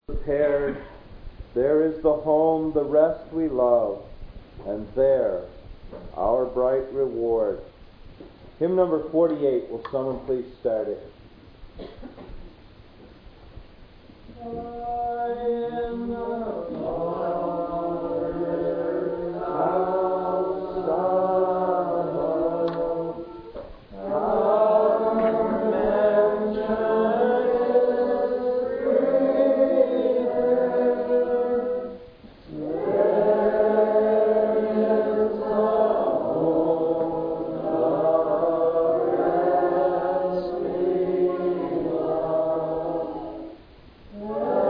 prepared, there is the home, the rest we love, and there our bright reward. Hymn number 48, will someone please start it? I am the Father's house above, our mansion is greater, there is the home, the rest we love.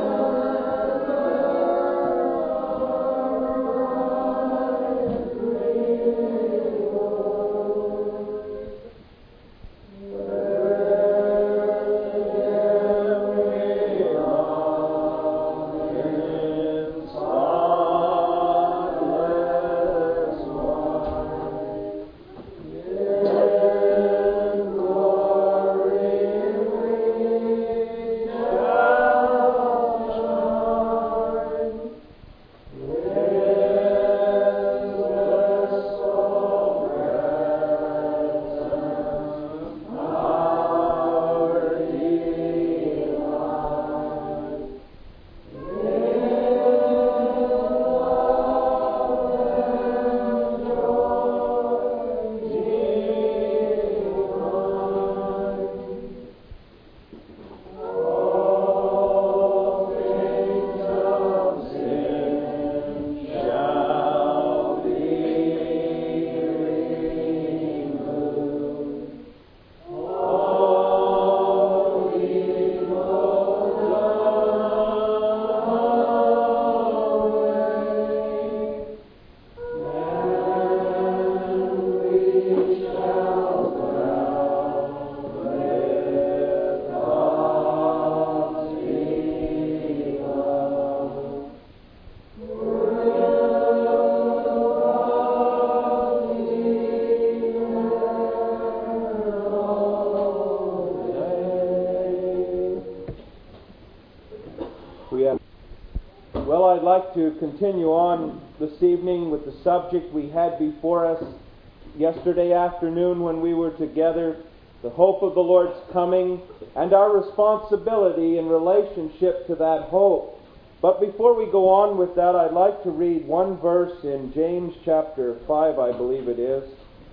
Well, I'd like to continue on this evening with the subject we had before us yesterday afternoon when we were together, the hope of the Lord's coming and our responsibility in relationship to that hope. But before we go on with that, I'd like to read one verse in James chapter 5, I believe it is.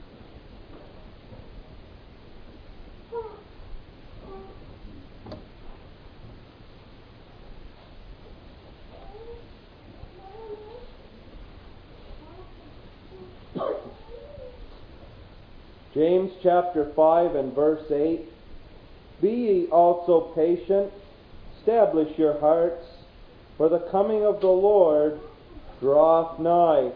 James chapter 5 and verse 8. Be ye also patient, establish your hearts, for the coming of the Lord draweth nigh.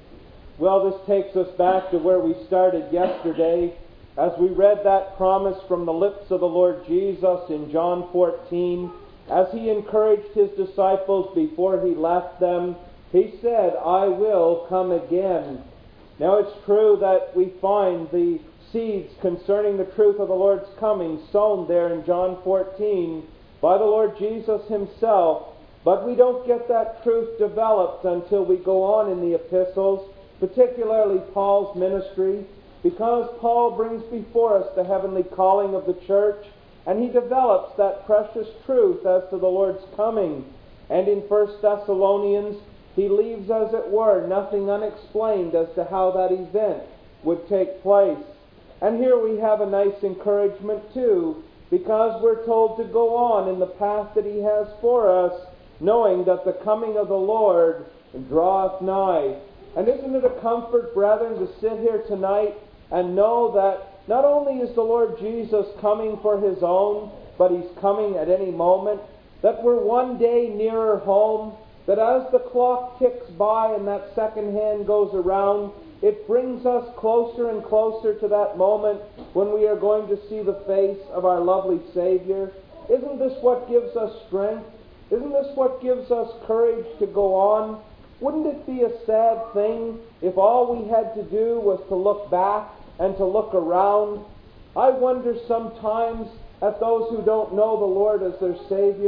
Well, this takes us back to where we started yesterday, as we read that promise from the lips of the Lord Jesus in John 14. As he encouraged his disciples before he left them, he said, I will come again. Now it's true that we find the seeds concerning the truth of the Lord's coming sown there in John 14 by the Lord Jesus himself, but we don't get that truth developed until we go on in the epistles, particularly Paul's ministry, because Paul brings before us the heavenly calling of the church, and he develops that precious truth as to the Lord's coming. And in 1 Thessalonians, he leaves, as it were, nothing unexplained as to how that event would take place. And here we have a nice encouragement too, because we're told to go on in the path that he has for us, knowing that the coming of the Lord draweth nigh. And isn't it a comfort, brethren, to sit here tonight and know that not only is the Lord Jesus coming for his own, but he's coming at any moment, that we're one day nearer home, that as the clock ticks by and that second hand goes around, it brings us closer and closer to that moment when we are going to see the face of our lovely Savior. Isn't this what gives us strength? Isn't this what gives us courage to go on? Wouldn't it be a sad thing if all we had to do was to look back and to look around? I wonder sometimes at those who don't know the Lord as their Savior,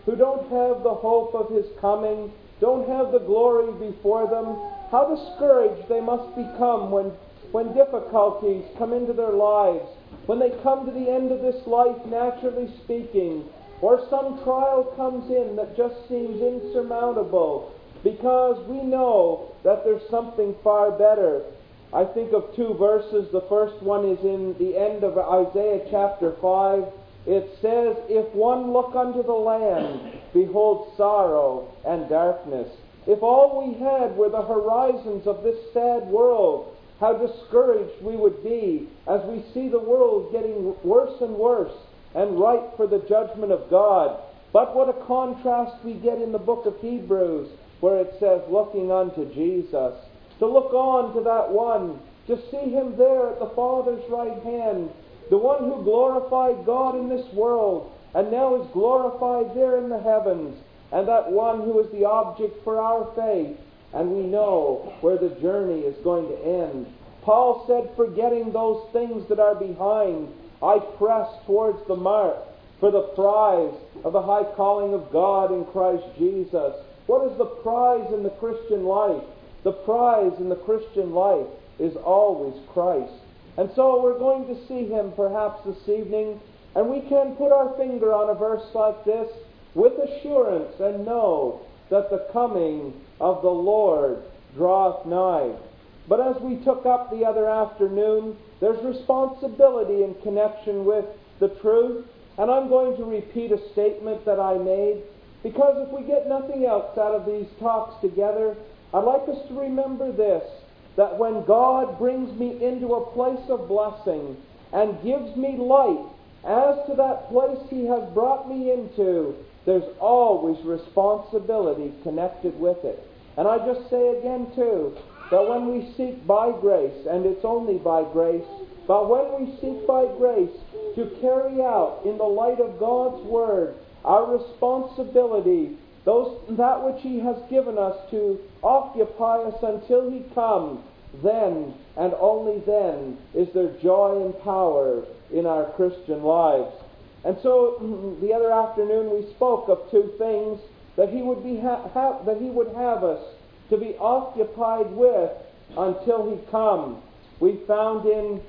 who don't have the hope of His coming, don't have the glory before them, how discouraged they must become when difficulties come into their lives, when they come to the end of this life, naturally speaking, or some trial comes in that just seems insurmountable, because we know that there's something far better. I think of two verses. The first one is in the end of Isaiah chapter 5. It says, "If one look unto the land, behold sorrow and darkness." If all we had were the horizons of this sad world, how discouraged we would be as we see the world getting worse and worse and ripe for the judgment of God. But what a contrast we get in the book of Hebrews, where it says, looking unto Jesus. To look on to that one, to see Him there at the Father's right hand, the one who glorified God in this world and now is glorified there in the heavens, and that one who is the object for our faith, and we know where the journey is going to end. Paul said, "Forgetting those things that are behind, I press towards the mark for the prize of the high calling of God in Christ Jesus." What is the prize in the Christian life? The prize in the Christian life is always Christ. And so we're going to see Him perhaps this evening, and we can put our finger on a verse like this with assurance and know that the coming of the Lord draweth nigh. But as we took up the other afternoon, there's responsibility in connection with the truth, and I'm going to repeat a statement that I made, because if we get nothing else out of these talks together, I'd like us to remember this, that when God brings me into a place of blessing and gives me light as to that place He has brought me into, there's always responsibility connected with it. And I just say again too, that when we seek by grace, and it's only by grace, but when we seek by grace to carry out in the light of God's Word our responsibility, that which He has given us to occupy us until He comes, then and only then is there joy and power in our Christian lives. And so the other afternoon we spoke of two things that He would that He would have us to be occupied with until He comes. We found in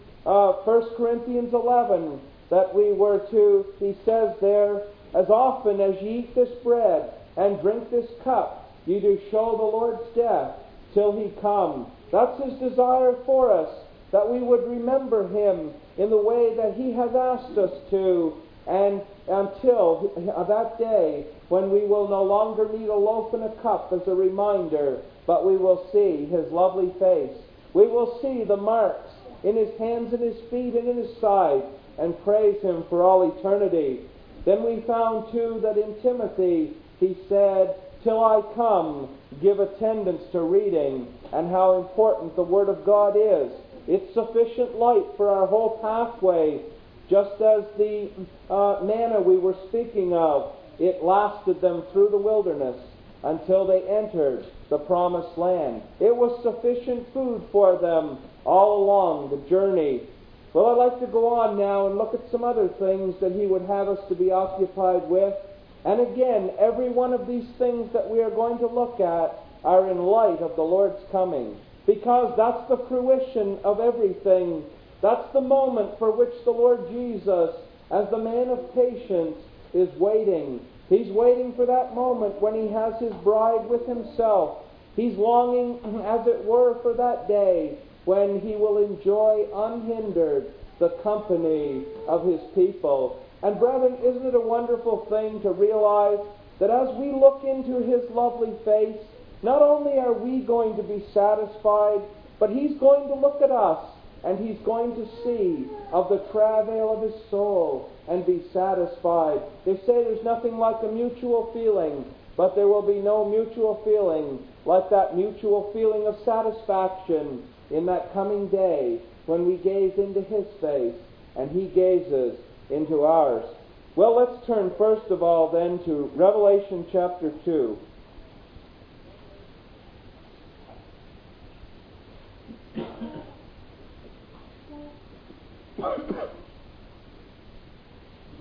1 Corinthians 11 that we were to, he says there, "As often as ye eat this bread and drink this cup, ye do show the Lord's death till He come." That's His desire for us, that we would remember Him in the way that He has asked us to, and until that day when we will no longer need a loaf and a cup as a reminder, but we will see His lovely face. We will see the marks in His hands and His feet and in His side, and praise Him for all eternity. Then we found too that in Timothy he said, "Till I come, give attendance to reading," and how important the Word of God is. It's sufficient light for our whole pathway, just as the manna we were speaking of, it lasted them through the wilderness until they entered the promised land. It was sufficient food for them all along the journey. Well, I'd like to go on now and look at some other things that He would have us to be occupied with. And again, every one of these things that we are going to look at are in light of the Lord's coming, because that's the fruition of everything. That's the moment for which the Lord Jesus, as the man of patience, is waiting. He's waiting for that moment when He has His bride with Himself. He's longing, as it were, for that day when He will enjoy unhindered the company of His people. And brethren, isn't it a wonderful thing to realize that as we look into His lovely face, not only are we going to be satisfied, but He's going to look at us and He's going to see of the travail of His soul and be satisfied. They say there's nothing like a mutual feeling, but there will be no mutual feeling like that mutual feeling of satisfaction in that coming day when we gaze into His face and He gazes into ours. Well, let's turn first of all then to Revelation chapter 2.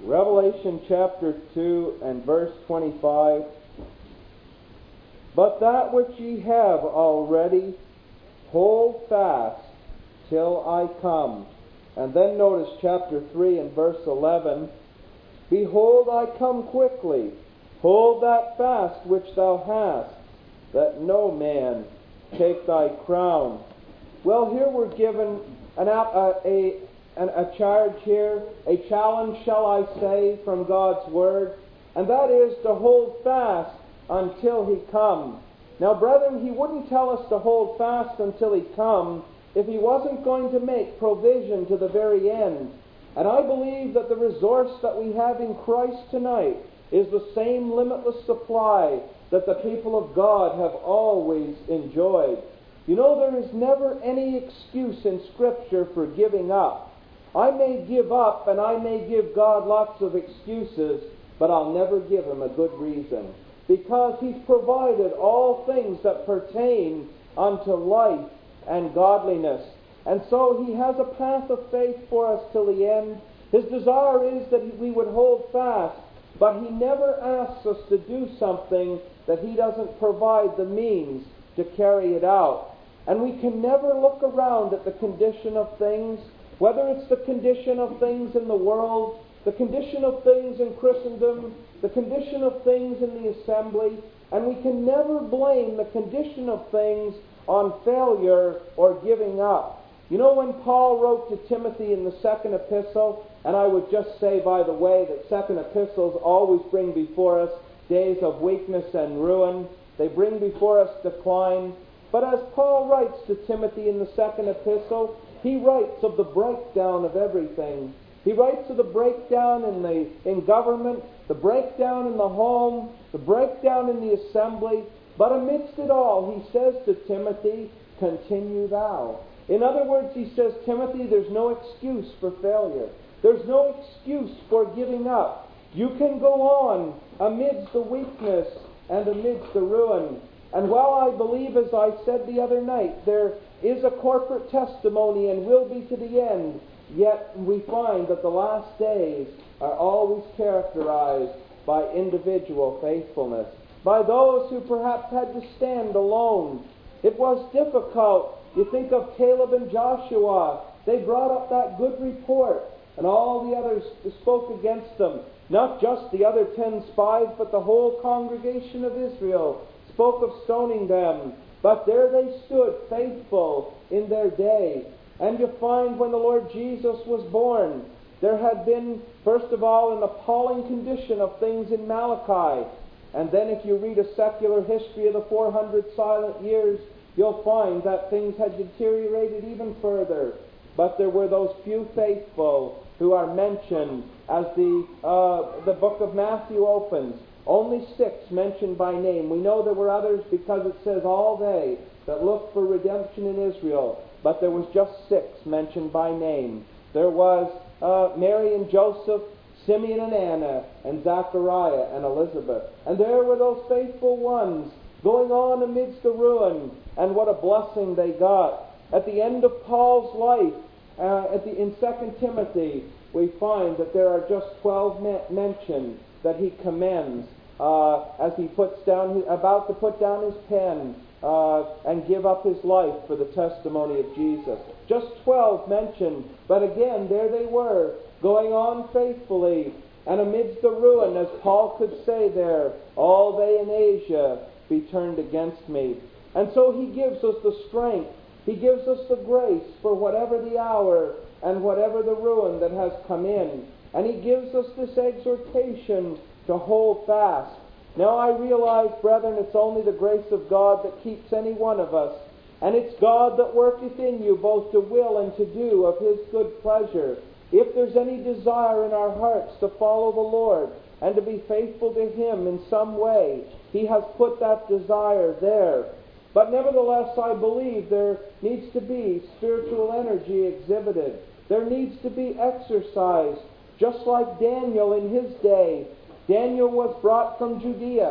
Revelation chapter 2 and verse 25. But that which ye have already, hold fast till I come. And then notice chapter 3 and verse 11. Behold, I come quickly. Hold that fast which thou hast, that no man take thy crown. Well, here we're given a charge here, a challenge, shall I say, from God's Word, and that is to hold fast until He come. Now, brethren, He wouldn't tell us to hold fast until He come if He wasn't going to make provision to the very end. And I believe that the resource that we have in Christ tonight is the same limitless supply that the people of God have always enjoyed. You know, there is never any excuse in Scripture for giving up. I may give up and I may give God lots of excuses, but I'll never give Him a good reason, because He's provided all things that pertain unto life and godliness. And so He has a path of faith for us till the end. His desire is that we would hold fast, but He never asks us to do something that He doesn't provide the means to carry it out. And we can never look around at the condition of things, whether it's the condition of things in the world, the condition of things in Christendom, the condition of things in the assembly, and we can never blame the condition of things on failure or giving up. You know, when Paul wrote to Timothy in the second epistle, and I would just say, by the way, that second epistles always bring before us days of weakness and ruin. They bring before us decline. But as Paul writes to Timothy in the second epistle, he writes of the breakdown of everything. He writes of the breakdown in government, the breakdown in the home, the breakdown in the assembly. But amidst it all, he says to Timothy, continue thou. In other words, he says, Timothy, there's no excuse for failure. There's no excuse for giving up. You can go on amidst the weakness and amidst the ruin. And while I believe, as I said the other night, there is a corporate testimony and will be to the end, yet we find that the last days are always characterized by individual faithfulness, by those who perhaps had to stand alone. It was difficult. You think of Caleb and Joshua. They brought up that good report, and all the others spoke against them. Not just the other 10 spies, but the whole congregation of Israel spoke of stoning them. But there they stood, faithful in their day. And you find when the Lord Jesus was born, there had been, first of all, an appalling condition of things in Malachi. And then if you read a secular history of the 400 silent years, you'll find that things had deteriorated even further. But there were those few faithful who are mentioned as the book of Matthew opens. Only 6 mentioned by name. We know there were others because it says all they that looked for redemption in Israel. But there was just 6 mentioned by name. There was Mary and Joseph, Simeon and Anna, and Zachariah and Elizabeth. And there were those faithful ones going on amidst the ruin. And what a blessing they got. At the end of Paul's life, in 2 Timothy, we find that there are just 12 mentioned that he commends as he about to put down his pen and give up his life for the testimony of Jesus. Just 12 mentioned, but again, there they were, going on faithfully, and amidst the ruin, as Paul could say there, all they in Asia be turned against me. And so he gives us the strength, he gives us the grace for whatever the hour and whatever the ruin that has come in. And he gives us this exhortation to hold fast. Now I realize, brethren, it's only the grace of God that keeps any one of us. And it's God that worketh in you both to will and to do of His good pleasure. If there's any desire in our hearts to follow the Lord and to be faithful to Him in some way, He has put that desire there. But nevertheless, I believe there needs to be spiritual energy exhibited. There needs to be exercise, just like Daniel in his day. Daniel was brought from Judea.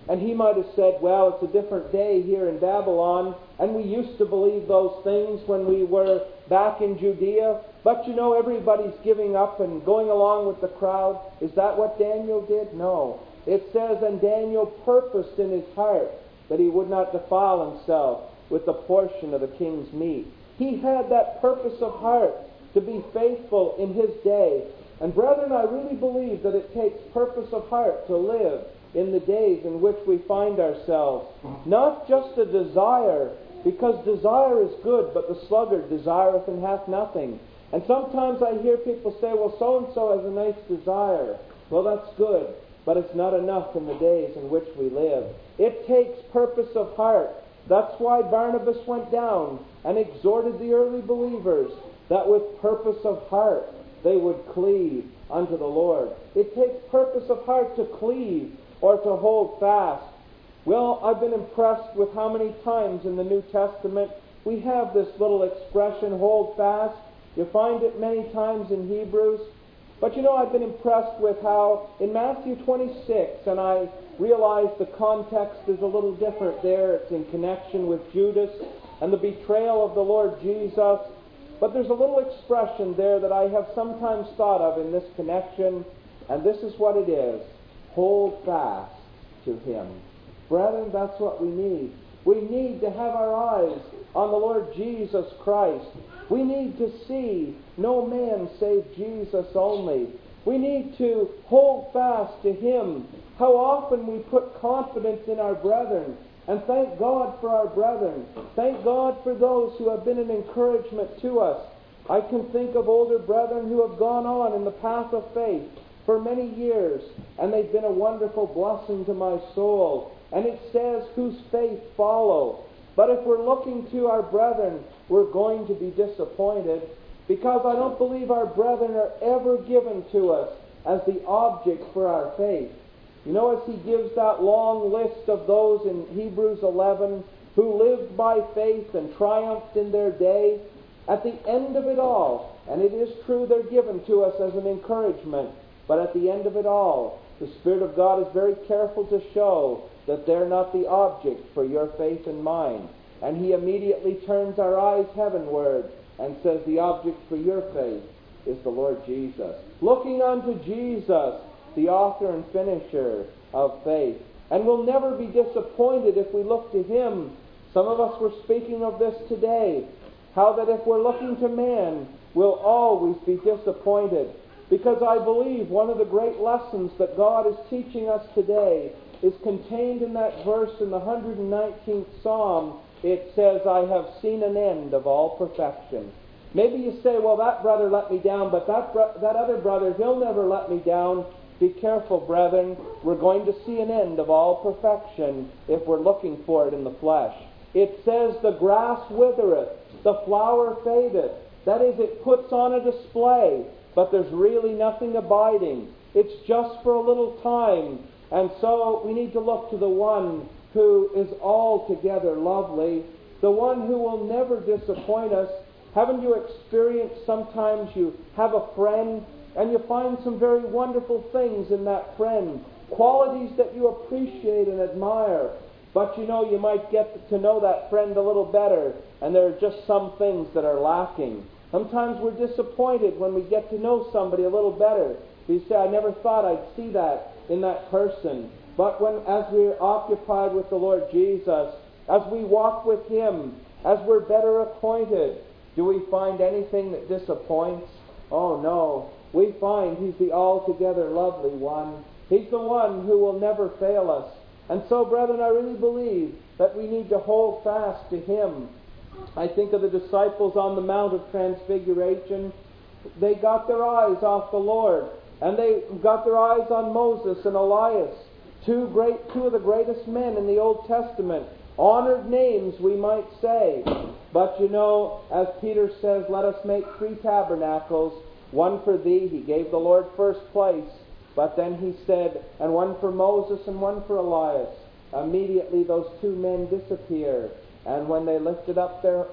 And he might have said, well, it's a different day here in Babylon, and we used to believe those things when we were back in Judea. But everybody's giving up and going along with the crowd. Is that what Daniel did? No. It says, and Daniel purposed in his heart that he would not defile himself with the portion of the king's meat. He had that purpose of heart to be faithful in his day. And brethren, I really believe that it takes purpose of heart to live in the days in which we find ourselves. Not just a desire, because desire is good, but the sluggard desireth and hath nothing. And sometimes I hear people say, well, so-and-so has a nice desire. Well, that's good, but it's not enough in the days in which we live. It takes purpose of heart. That's why Barnabas went down and exhorted the early believers that with purpose of heart they would cleave unto the Lord. It takes purpose of heart to cleave or to hold fast. Well, I've been impressed with how many times in the New Testament we have this little expression, hold fast. You find it many times in Hebrews. But I've been impressed with how in Matthew 26, and I realize the context is a little different there. It's in connection with Judas and the betrayal of the Lord Jesus. But there's a little expression there that I have sometimes thought of in this connection, and this is what it is. Hold fast to Him. Brethren, that's what we need. We need to have our eyes on the Lord Jesus Christ. We need to see no man save Jesus only. We need to hold fast to Him. How often we put confidence in our brethren. And thank God for our brethren. Thank God for those who have been an encouragement to us. I can think of older brethren who have gone on in the path of faith for many years, and they've been a wonderful blessing to my soul. And it says, whose faith follow. But if we're looking to our brethren, we're going to be disappointed, because I don't believe our brethren are ever given to us as the object for our faith. As he gives that long list of those in Hebrews 11 who lived by faith and triumphed in their day, at the end of it all, and it is true they're given to us as an encouragement, but at the end of it all, the Spirit of God is very careful to show that they're not the object for your faith and mine. And He immediately turns our eyes heavenward and says the object for your faith is the Lord Jesus. Looking unto Jesus, the author and finisher of faith. And we'll never be disappointed if we look to Him. Some of us were speaking of this today, how that if we're looking to man, we'll always be disappointed. Because I believe one of the great lessons that God is teaching us today is contained in that verse in the 119th Psalm. It says, I have seen an end of all perfection. Maybe you say, well, that brother let me down, but that other brother, he'll never let me down. Be careful, brethren. We're going to see an end of all perfection if we're looking for it in the flesh. It says, the grass withereth, the flower fadeth. That is, it puts on a display, but there's really nothing abiding. It's just for a little time. And so we need to look to the one who is altogether lovely, the one who will never disappoint us. Haven't you experienced sometimes you have a friend and you find some very wonderful things in that friend, qualities that you appreciate and admire, but you might get to know that friend a little better, and there are just some things that are lacking. Sometimes we're disappointed when we get to know somebody a little better. We say, I never thought I'd see that in that person. But as we're occupied with the Lord Jesus, as we walk with Him, as we're better acquainted, do we find anything that disappoints? Oh no. We find He's the altogether lovely one. He's the one who will never fail us. And so, brethren, I really believe that we need to hold fast to Him. I think of the disciples on the Mount of Transfiguration. They got their eyes off the Lord, and they got their eyes on Moses and Elias, two of the greatest men in the Old Testament, honored names, we might say. But as Peter says, let us make 3 tabernacles, one for thee. He gave the Lord first place, but then he said, and one for Moses and one for Elias. Immediately those 2 men disappeared, and when they lifted up their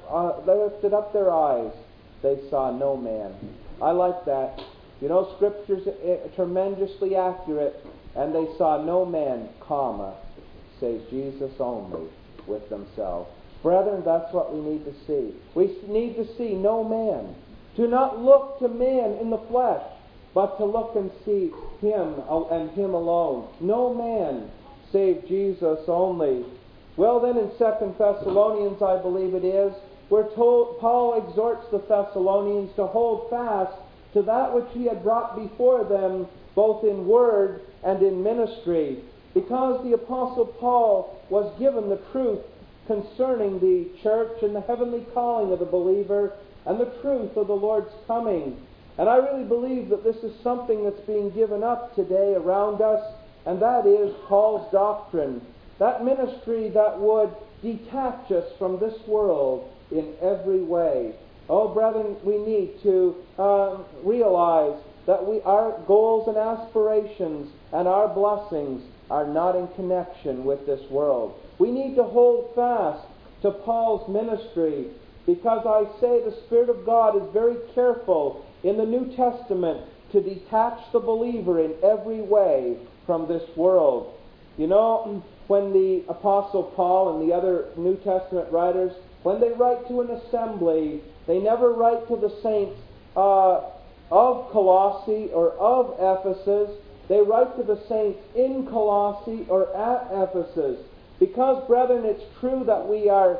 eyes, they saw no man. I like that. Scripture's tremendously accurate. And they saw no man, comma. save Jesus only with themselves. Brethren, that's what we need to see. We need to see no man. Do not look to man in the flesh, but to look and see Him and Him alone. No man save Jesus only. Well then, in 2 Thessalonians, I believe it is, we're told, Paul exhorts the Thessalonians to hold fast to that which he had brought before them, both in word and in ministry, because the Apostle Paul was given the truth concerning the church and the heavenly calling of the believer and the truth of the Lord's coming. And I really believe that this is something that's being given up today around us, and that is Paul's doctrine. That ministry that would detach us from this world in every way. Oh, brethren, we need to realize that our goals and aspirations and our blessings are not in connection with this world. We need to hold fast to Paul's ministry, because I say the Spirit of God is very careful in the New Testament to detach the believer in every way from this world. You know, when the Apostle Paul and the other New Testament writers, when they write to an assembly, they never write to the saints of Colossae or of Ephesus. They write to the saints in Colossae or at Ephesus. Because, brethren, it's true that we are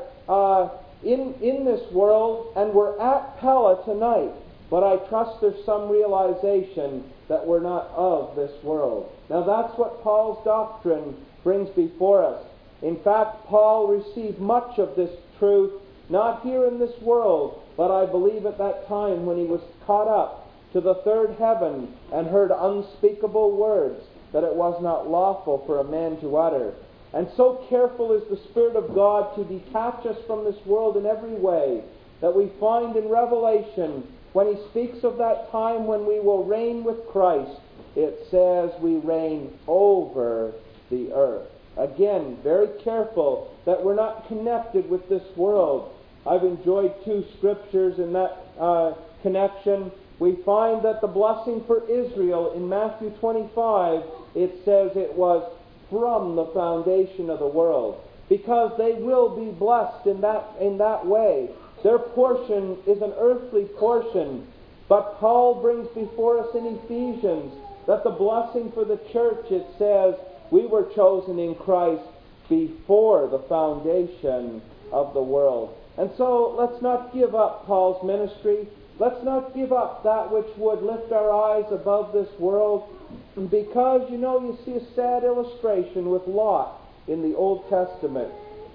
in this world, and we're at Pella tonight. But I trust there's some realization that we're not of this world. Now that's what Paul's doctrine brings before us. In fact, Paul received much of this truth, not here in this world, but I believe at that time when he was caught up to the third heaven and heard unspeakable words that it was not lawful for a man to utter. And so careful is the Spirit of God to detach us from this world in every way, that we find in Revelation, when he speaks of that time when we will reign with Christ, it says we reign over the earth. Again, very careful that we're not connected with this world. I've enjoyed two scriptures in that connection. We find that the blessing for Israel in Matthew 25, it says it was from the foundation of the world, because they will be blessed in that way. Their portion is an earthly portion, but Paul brings before us in Ephesians that the blessing for the church, it says, we were chosen in Christ before the foundation of the world. And so let's not give up Paul's ministry. Let's not give up that which would lift our eyes above this world, because, you see a sad illustration with Lot in the Old Testament.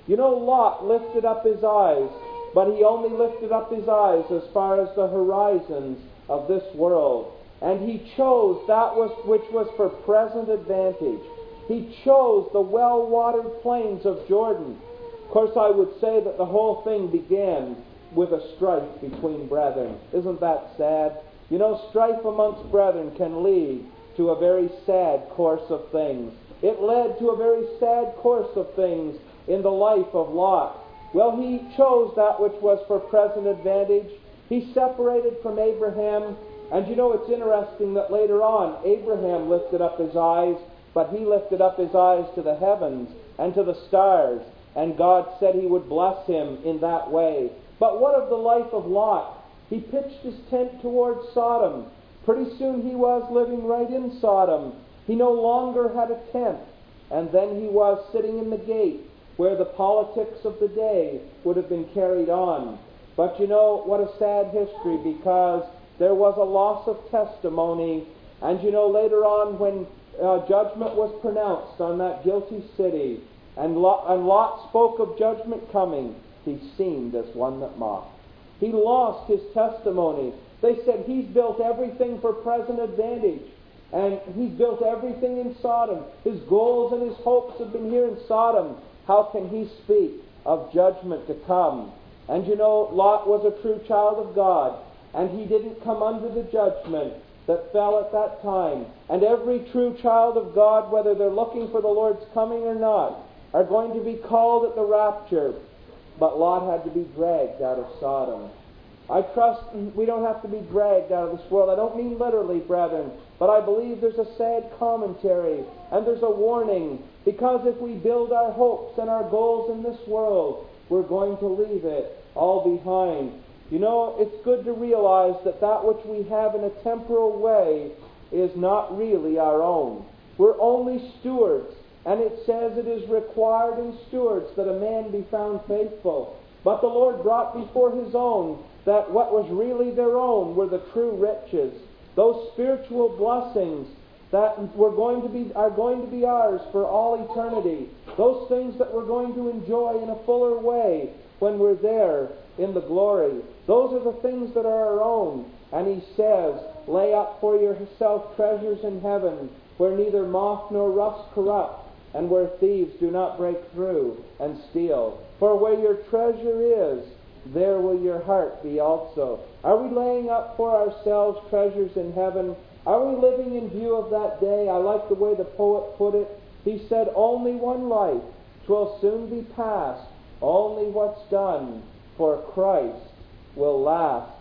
Lot lifted up his eyes, but he only lifted up his eyes as far as the horizons of this world. And he chose that which was for present advantage. He chose the well-watered plains of Jordan. Of course, I would say that the whole thing began with a strife between brethren. Isn't that sad? Strife amongst brethren can lead to a very sad course of things. It led to a very sad course of things in the life of Lot. Well, he chose that which was for present advantage. He separated from Abraham. And it's interesting that later on, Abraham lifted up his eyes, but he lifted up his eyes to the heavens and to the stars. And God said he would bless him in that way. But what of the life of Lot? He pitched his tent towards Sodom. Pretty soon he was living right in Sodom. He no longer had a tent. And then he was sitting in the gate, where the politics of the day would have been carried on. But what a sad history, because there was a loss of testimony. And later on, when judgment was pronounced on that guilty city, and Lot spoke of judgment coming, he seemed as one that mocked. He lost his testimony. They said he's built everything for present advantage. And he's built everything in Sodom. His goals and his hopes have been here in Sodom. How can he speak of judgment to come? And Lot was a true child of God. And he didn't come under the judgment that fell at that time. And every true child of God, whether they're looking for the Lord's coming or not, are going to be called at the rapture. But Lot had to be dragged out of Sodom. I trust we don't have to be dragged out of this world. I don't mean literally, brethren, but I believe there's a sad commentary and there's a warning, because if we build our hopes and our goals in this world, we're going to leave it all behind. You know, it's good to realize that that which we have in a temporal way is not really our own. We're only stewards, and it says it is required in stewards that a man be found faithful. But the Lord brought before His own that what was really their own were the true riches, those spiritual blessings that are going to be ours for all eternity, those things that we're going to enjoy in a fuller way when we're there in the glory. Those are the things that are our own. And He says, lay up for yourself treasures in heaven, where neither moth nor rust corrupt, and where thieves do not break through and steal. For where your treasure is, there will your heart be also. Are we laying up for ourselves treasures in heaven? Are we living in view of that day? I like the way the poet put it. He said, only one life, 'twill soon be past. Only what's done for Christ will last.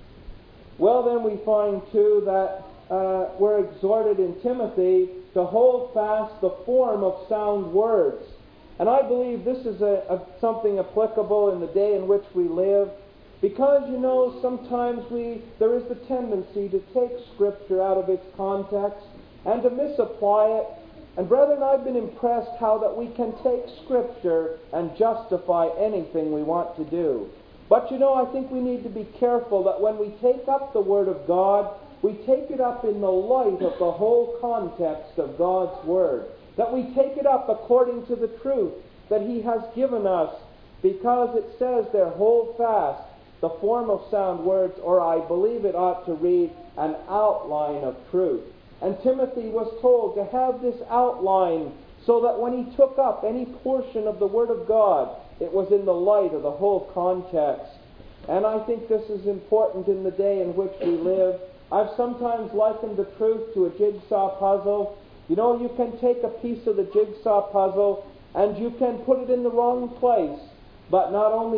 Well, then we find too that we're exhorted in Timothy to hold fast the form of sound words. And I believe this is something applicable in the day in which we live, because, you know, sometimes there is the tendency to take Scripture out of its context and to misapply it. And brethren, I've been impressed how that we can take Scripture and justify anything we want to do. But, you know, I think we need to be careful that when we take up the Word of God, we take it up in the light of the whole context of God's Word. That we take it up according to the truth that He has given us, because it says there, hold fast the form of sound words, or I believe it ought to read, an outline of truth. And Timothy was told to have this outline so that when he took up any portion of the Word of God, it was in the light of the whole context. And I think this is important in the day in which we live. I've sometimes likened the truth to a jigsaw puzzle. You know, you can take a piece of the jigsaw puzzle and you can put it in the wrong place, but not only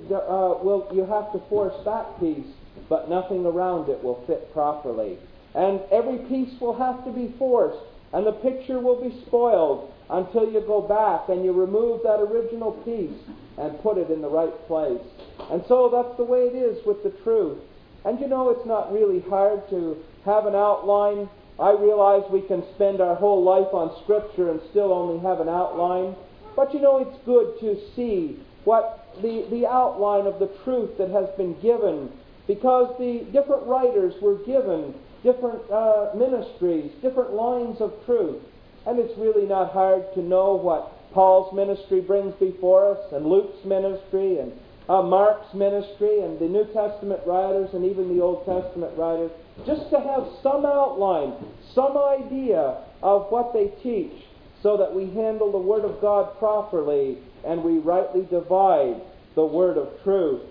will you have to force that piece, but nothing around it will fit properly. And every piece will have to be forced, and the picture will be spoiled until you go back and you remove that original piece and put it in the right place. And so that's the way it is with the truth. And you know, it's not really hard to have an outline. I realize we can spend our whole life on Scripture and still only have an outline. But you know, it's good to see what the outline of the truth that has been given, because the different writers were given different ministries, different lines of truth. And it's really not hard to know what Paul's ministry brings before us, and Luke's ministry, and Mark's ministry, and the New Testament writers, and even the Old Testament writers, just to have some outline, some idea of what they teach, so that we handle the Word of God properly and we rightly divide the word of truth.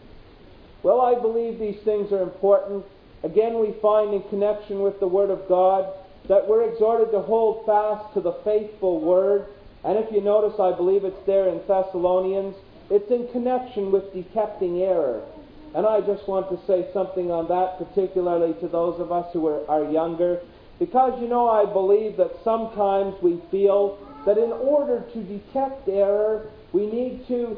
Well, I believe these things are important. Again, we find in connection with the Word of God that we're exhorted to hold fast to the faithful Word. And if you notice, I believe it's there in Thessalonians, it's in connection with detecting error. And I just want to say something on that, particularly to those of us who are younger. Because, you know, I believe that sometimes we feel that in order to detect error, we need to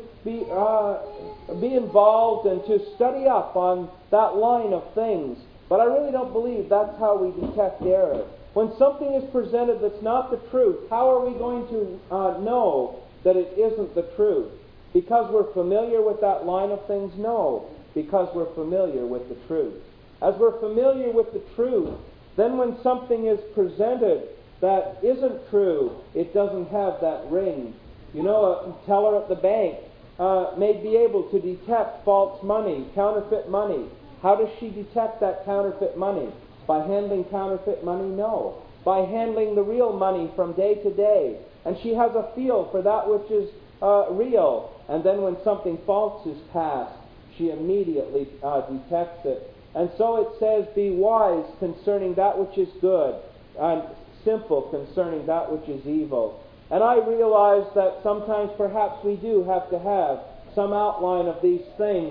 be involved and to study up on that line of things. But I really don't believe that's how we detect error. When something is presented that's not the truth, how are we going to know that it isn't the truth? Because we're familiar with that line of things? No, because we're familiar with the truth. As we're familiar with the truth, then when something is presented that isn't true, it doesn't have that ring. You know, a teller at the bank may be able to detect false money, counterfeit money. How does she detect that counterfeit money? By handling counterfeit money? No. By handling the real money from day to day. And she has a feel for that which is real. And then when something false is passed, she immediately detects it. And so it says, be wise concerning that which is good, and simple concerning that which is evil. And I realize that sometimes perhaps we do have to have some outline of these things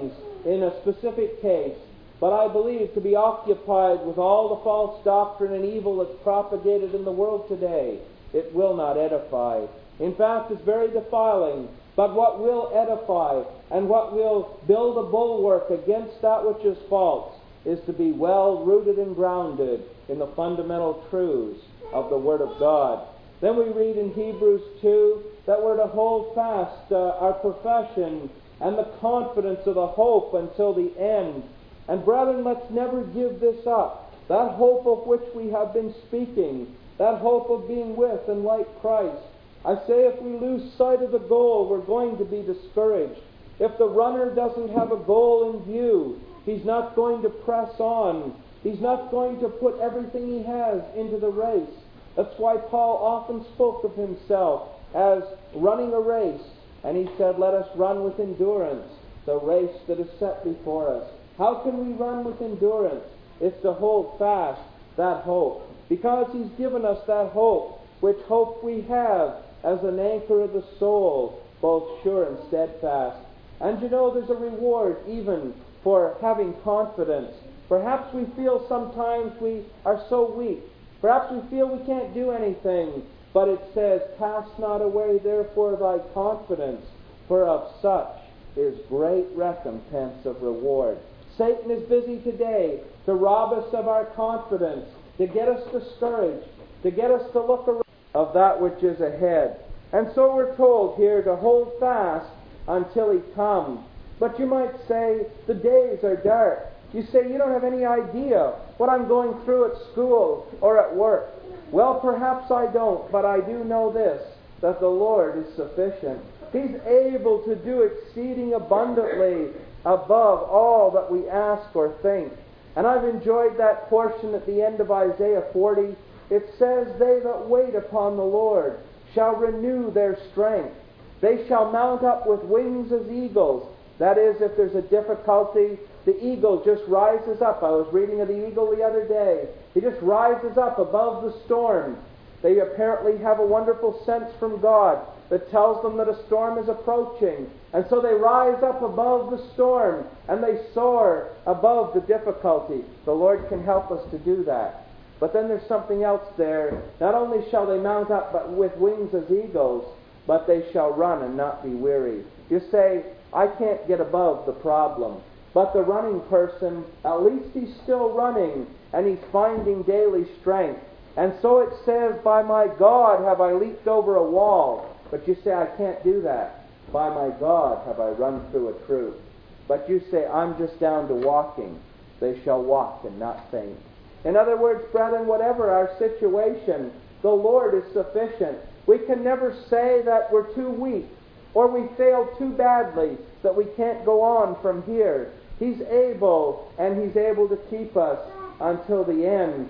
in a specific case, but I believe to be occupied with all the false doctrine and evil that's propagated in the world today, it will not edify. In fact, it's very defiling. But what will edify and what will build a bulwark against that which is false is to be well rooted and grounded in the fundamental truths of the Word of God. Then we read in Hebrews 2 that we're to hold fast our profession and the confidence of the hope until the end. And brethren, let's never give this up. That hope of which we have been speaking, that hope of being with and like Christ. I say if we lose sight of the goal, we're going to be discouraged. If the runner doesn't have a goal in view, he's not going to press on. He's not going to put everything he has into the race. That's why Paul often spoke of himself as running a race. And he said, let us run with endurance the race that is set before us. How can we run with endurance? It's to hold fast that hope. Because he's given us that hope, which hope we have as an anchor of the soul, both sure and steadfast. And you know, there's a reward even for having confidence. Perhaps we feel sometimes we are so weak. Perhaps we feel we can't do anything. But it says, cast not away therefore thy confidence, for of such is great recompense of reward. Satan is busy today to rob us of our confidence, to get us discouraged, to get us to look around of that which is ahead. And so we're told here to hold fast until he comes. But you might say, the days are dark. You say, you don't have any idea what I'm going through at school or at work. Well, perhaps I don't, but I do know this, that the Lord is sufficient. He's able to do exceeding abundantly above all that we ask or think. And I've enjoyed that portion at the end of Isaiah 40. It says, they that wait upon the Lord shall renew their strength. They shall mount up with wings as eagles. That is, if there's a difficulty, the eagle just rises up. I was reading of the eagle the other day. He just rises up above the storm. They apparently have a wonderful sense from God that tells them that a storm is approaching. And so they rise up above the storm and they soar above the difficulty. The Lord can help us to do that. But then there's something else there. Not only shall they mount up but with wings as eagles, but they shall run and not be weary. You say, I can't get above the problem. But the running person, at least he's still running and he's finding daily strength. And so it says, by my God have I leaped over a wall. But you say, I can't do that. By my God have I run through a troop. But you say, I'm just down to walking. They shall walk and not faint. In other words, brethren, whatever our situation, the Lord is sufficient. We can never say that we're too weak or we failed too badly, that we can't go on from here. He's able, and He's able to keep us until the end.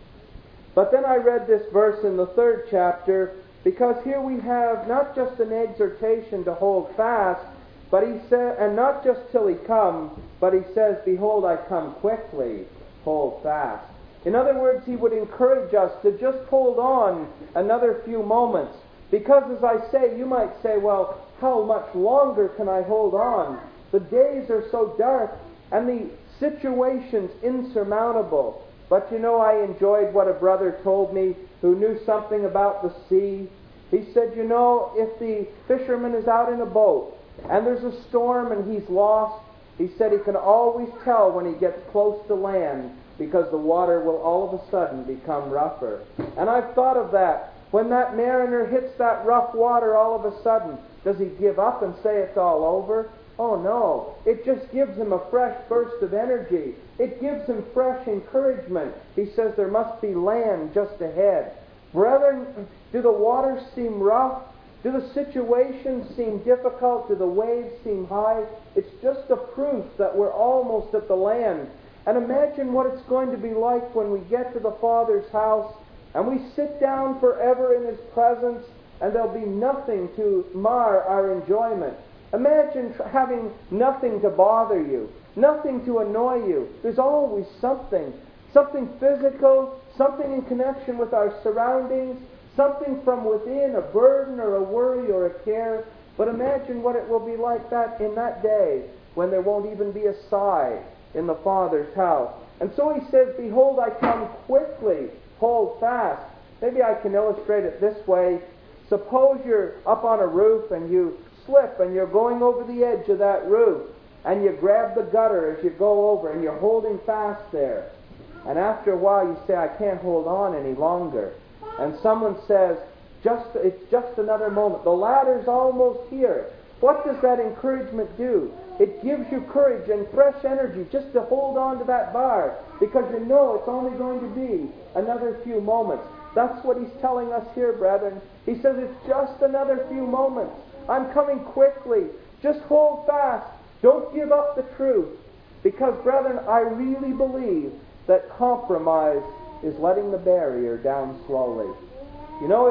But then I read this verse in the 3rd chapter, because here we have not just an exhortation to hold fast, but he said, and not just till He come, but He says, behold, I come quickly, hold fast. In other words, He would encourage us to just hold on another few moments. Because as I say, you might say, well, how much longer can I hold on? The days are so dark and the situation's insurmountable. But you know, I enjoyed what a brother told me who knew something about the sea. He said, you know, if the fisherman is out in a boat and there's a storm and he's lost, he said he can always tell when he gets close to land, because the water will all of a sudden become rougher. And I've thought of that. When that mariner hits that rough water all of a sudden, does he give up and say it's all over? Oh no. It just gives him a fresh burst of energy. It gives him fresh encouragement. He says there must be land just ahead. Brethren, do the waters seem rough? Do the situations seem difficult? Do the waves seem high? It's just a proof that we're almost at the land. And imagine what it's going to be like when we get to the Father's house and we sit down forever in His presence, and there'll be nothing to mar our enjoyment. Imagine having nothing to bother you, nothing to annoy you. There's always something physical, something in connection with our surroundings, something from within, a burden or a worry or a care. But imagine what it will be like that in that day, when there won't even be a sigh in the Father's house. And so he says, behold, I come quickly, hold fast. Maybe I can illustrate it this way. Suppose you're up on a roof and you slip and you're going over the edge of that roof and you grab the gutter as you go over and you're holding fast there. And after a while you say, I can't hold on any longer. And someone says, it's just another moment. The ladder's almost here. What does that encouragement do? It gives you courage and fresh energy just to hold on to that bar because you know it's only going to be another few moments. That's what he's telling us here, brethren. He says it's just another few moments. I'm coming quickly. Just hold fast. Don't give up the truth. Because, brethren, I really believe that compromise is letting the barrier down slowly. You know,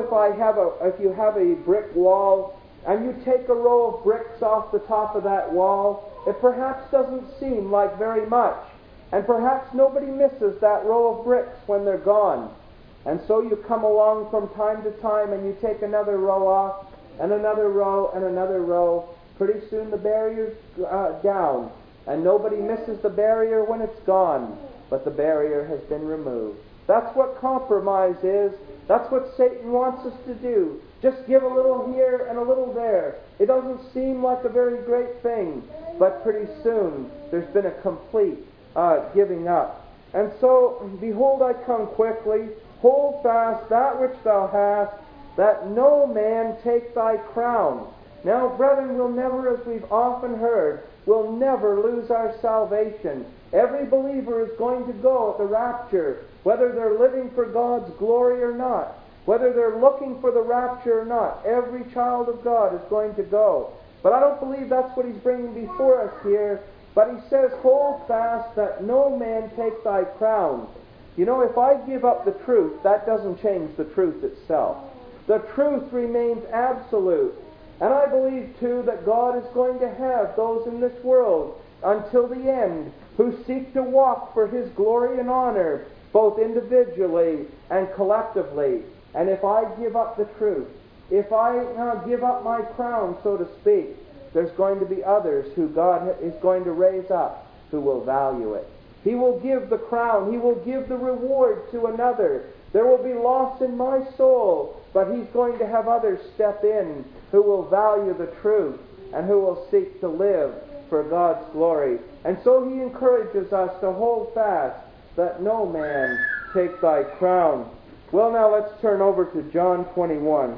if you have a brick wall and you take a row of bricks off the top of that wall, it perhaps doesn't seem like very much. And perhaps nobody misses that row of bricks when they're gone. And so you come along from time to time and you take another row off, and another row, and another row. Pretty soon the barrier's down, and nobody misses the barrier when it's gone, but the barrier has been removed. That's what compromise is. That's what Satan wants us to do. Just give a little here and a little there. It doesn't seem like a very great thing, but pretty soon there's been a complete giving up. And so, behold, I come quickly. Hold fast that which thou hast, that no man take thy crown. Now, brethren, we'll never, as we've often heard, we'll never lose our salvation. Every believer is going to go at the rapture, whether they're living for God's glory or not, whether they're looking for the rapture or not. Every child of God is going to go. But I don't believe that's what he's bringing before us here. But he says, hold fast that no man take thy crown. You know, if I give up the truth, that doesn't change the truth itself. The truth remains absolute. And I believe, too, that God is going to have those in this world until the end who seek to walk for His glory and honor, both individually and collectively. And if I give up the truth, if I give up my crown, so to speak, there's going to be others who God is going to raise up who will value it. He will give the crown. He will give the reward to another. There will be loss in my soul, but He's going to have others step in who will value the truth and who will seek to live for God's glory. And so He encourages us to hold fast that no man take thy crown. Well, now let's turn over to John 21.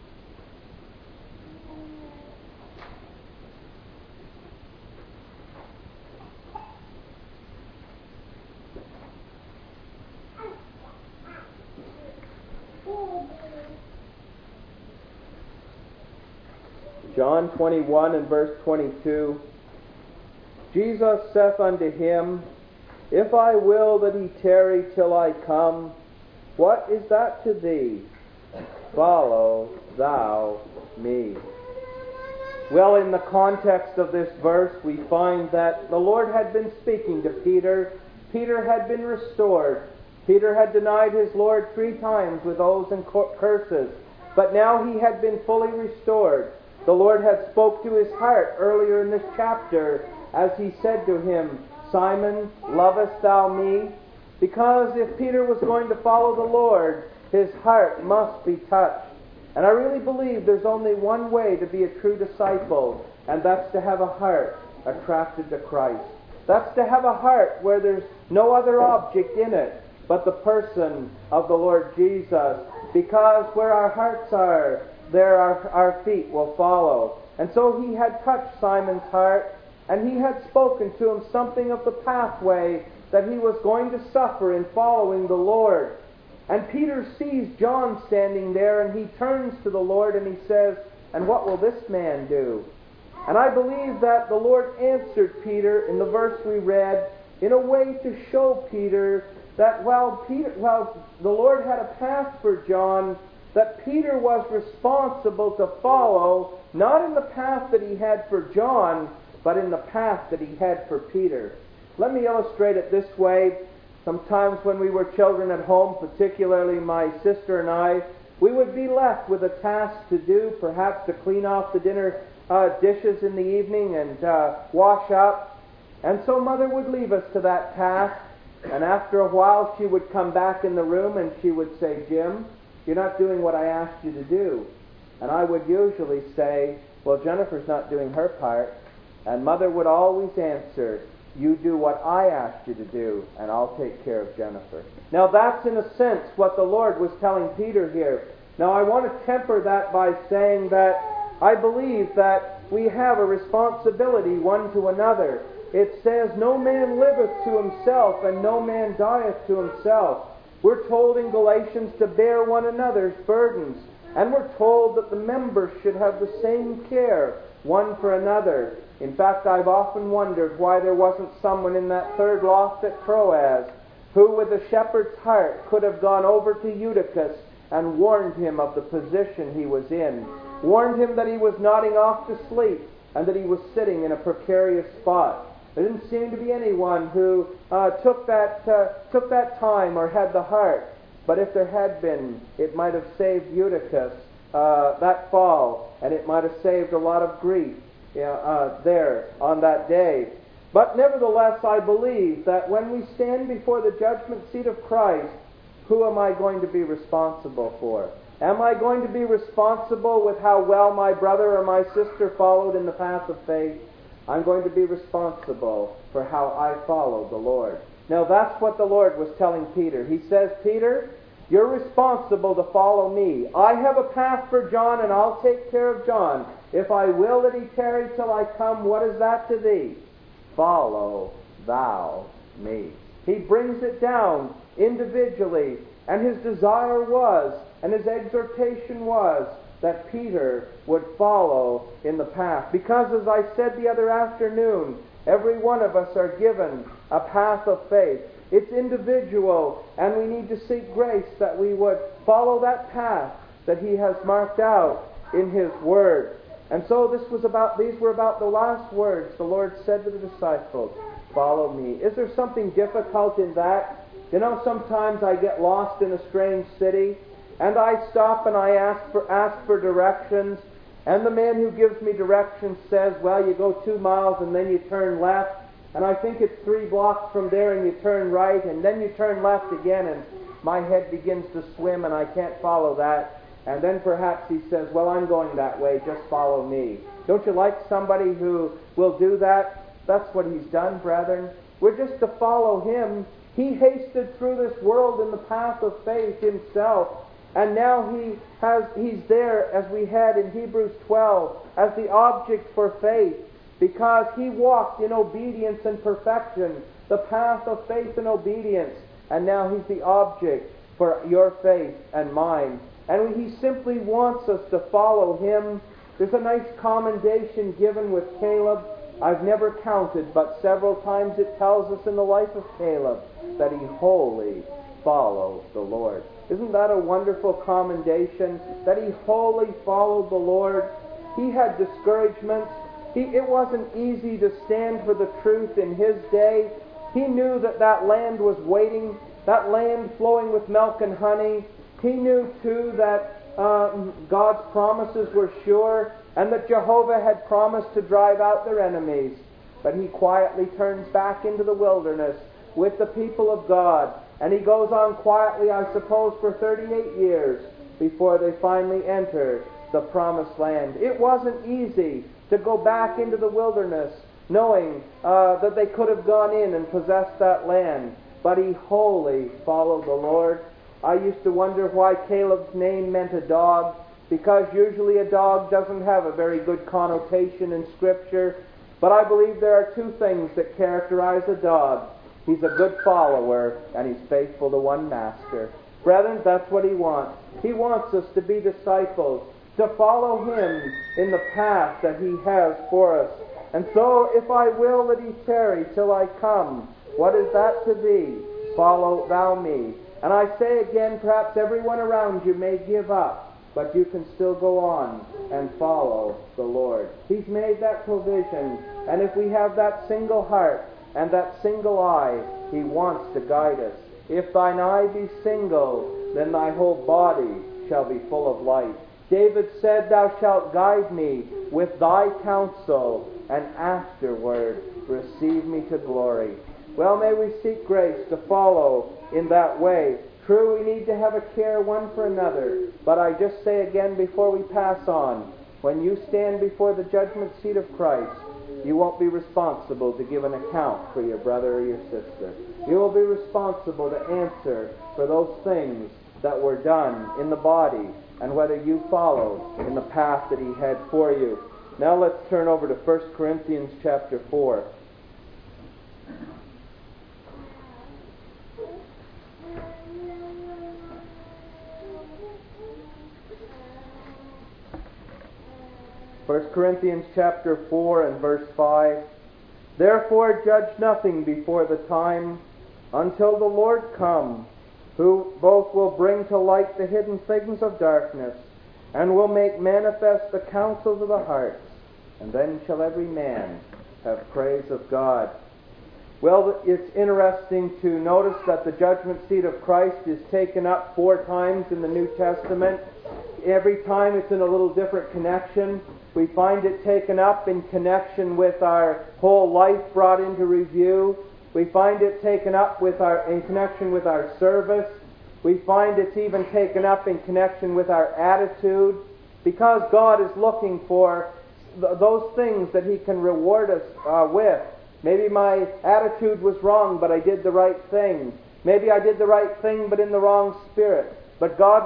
John 21 and verse 22. Jesus saith unto him, If I will that he tarry till I come, what is that to thee? Follow thou me. Well, in the context of this verse, we find that the Lord had been speaking to Peter. Peter had been restored. Peter had denied his Lord 3 times with oaths and curses, but now he had been fully restored. The Lord had spoke to his heart earlier in this chapter as He said to him, Simon, lovest thou me? Because if Peter was going to follow the Lord, his heart must be touched. And I really believe there's only one way to be a true disciple, and that's to have a heart attracted to Christ. That's to have a heart where there's no other object in it but the person of the Lord Jesus. Because where our hearts are, there our feet will follow. And so He had touched Simon's heart, and He had spoken to him something of the pathway that he was going to suffer in following the Lord. And Peter sees John standing there, and he turns to the Lord and he says, And what will this man do? And I believe that the Lord answered Peter in the verse we read in a way to show Peter that while the Lord had a path for John, that Peter was responsible to follow, not in the path that he had for John, but in the path that he had for Peter. Let me illustrate it this way. Sometimes when we were children at home, particularly my sister and I, we would be left with a task to do, perhaps to clean off the dinner dishes in the evening and wash up. And so Mother would leave us to that task. And after a while she would come back in the room and she would say, "Jim, you're not doing what I asked you to do." And I would usually say, "Well, Jennifer's not doing her part." And Mother would always answer, "You do what I asked you to do, and I'll take care of Jennifer." Now that's in a sense what the Lord was telling Peter here. Now I want to temper that by saying that I believe that we have a responsibility one to another. It says, "No man liveth to himself, and no man dieth to himself." We're told in Galatians to bear one another's burdens. And we're told that the members should have the same care one for another. In fact, I've often wondered why there wasn't someone in that third loft at Troas who, with a shepherd's heart, could have gone over to Eutychus and warned him of the position he was in, warned him that he was nodding off to sleep and that he was sitting in a precarious spot. There didn't seem to be anyone who took that time or had the heart. But if there had been, it might have saved Eutychus that fall, and it might have saved a lot of grief there on that day. But nevertheless, I believe that when we stand before the judgment seat of Christ, who am I going to be responsible for? Am I going to be responsible with how well my brother or my sister followed in the path of faith? I'm going to be responsible for how I followed the Lord. Now that's what the Lord was telling Peter. He says, "Peter, you're responsible to follow me. I have a path for John, and I'll take care of John. If I will that he tarry till I come, what is that to thee? Follow thou me." He brings it down individually, and his desire was, and his exhortation was, that Peter would follow in the path. Because, as I said the other afternoon, every one of us are given a path of faith. It's individual, and we need to seek grace that we would follow that path that he has marked out in his Word. And so these were about the last words the Lord said to the disciples, "Follow me." Is there something difficult in that? You know, sometimes I get lost in a strange city, and I stop and I ask for directions, and the man who gives me directions says, "Well, you go 2 miles and then you turn left, and I think it's 3 blocks from there and you turn right, and then you turn left again," and my head begins to swim and I can't follow that. And then perhaps he says, "Well, I'm going that way, just follow me." Don't you like somebody who will do that? That's what he's done, brethren. We're just to follow him. He hasted through this world in the path of faith himself. And now he's there, as we had in Hebrews 12, as the object for faith, because he walked in obedience and perfection, the path of faith and obedience, and now he's the object for your faith and mine. And he simply wants us to follow him. There's a nice commendation given with Caleb. I've never counted, but several times it tells us in the life of Caleb that he wholly followed the Lord. Isn't that a wonderful commendation? That he wholly followed the Lord. He had discouragements. It wasn't easy to stand for the truth in his day. He knew that land was waiting, that land flowing with milk and honey. He knew too that God's promises were sure, and that Jehovah had promised to drive out their enemies. But he quietly turns back into the wilderness with the people of God. And he goes on quietly, I suppose, for 38 years before they finally enter the promised land. It wasn't easy to go back into the wilderness knowing that they could have gone in and possessed that land. But he wholly followed the Lord. I used to wonder why Caleb's name meant a dog, because usually a dog doesn't have a very good connotation in Scripture. But I believe there are 2 things that characterize a dog. He's a good follower, and he's faithful to one master. Brethren, that's what he wants. He wants us to be disciples, to follow him in the path that he has for us. And so, if I will that he tarry till I come, what is that to thee? Follow thou me. And I say again, perhaps everyone around you may give up, but you can still go on and follow the Lord. He's made that provision, and if we have that single heart and that single eye, he wants to guide us. If thine eye be single, then thy whole body shall be full of light. David said, "Thou shalt guide me with thy counsel, and afterward receive me to glory." Well, may we seek grace to follow in that way. True, we need to have a care one for another. But I just say again before we pass on, when you stand before the judgment seat of Christ, you won't be responsible to give an account for your brother or your sister. You will be responsible to answer for those things that were done in the body and whether you followed in the path that He had for you. Now let's turn over to 1 Corinthians chapter 4. First Corinthians chapter 4 and verse 5. "Therefore judge nothing before the time, until the Lord come, who both will bring to light the hidden things of darkness, and will make manifest the counsels of the hearts. And then shall every man have praise of God." Well, it's interesting to notice that the judgment seat of Christ is taken up 4 times in the New Testament. Every time it's in a little different connection. We find it taken up in connection with our whole life brought into review. We find it taken up in connection with our service. We find it's even taken up in connection with our attitude, because God is looking for those things that He can reward us with. Maybe my attitude was wrong, but I did the right thing. Maybe I did the right thing, but in the wrong spirit. But God